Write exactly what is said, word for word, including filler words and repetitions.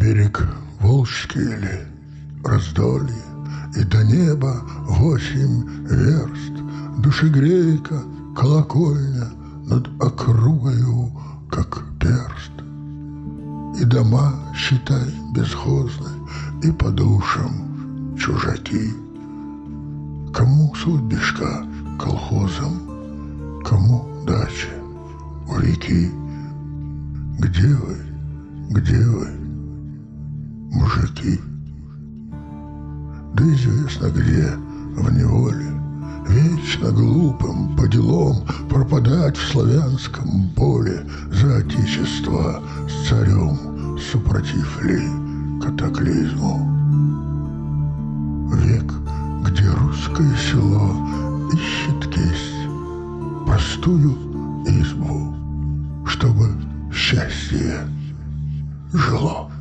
Берег Волжский ли, раздолье, и до неба восемь верст, душегрейка, колокольня над округою, как перст. И дома, считай, бесхозны, и по душам чужаки. Кому судьбишка колхозом, кому дача у реки. Где вы, где вы, мужики? Да известно где, в неволе, вечно глупым по делам пропадать в славянском поле за отечество с царем супротив ли катаклизму. Век, где русское село ищет кисть, простую избу, чтобы счастье жило.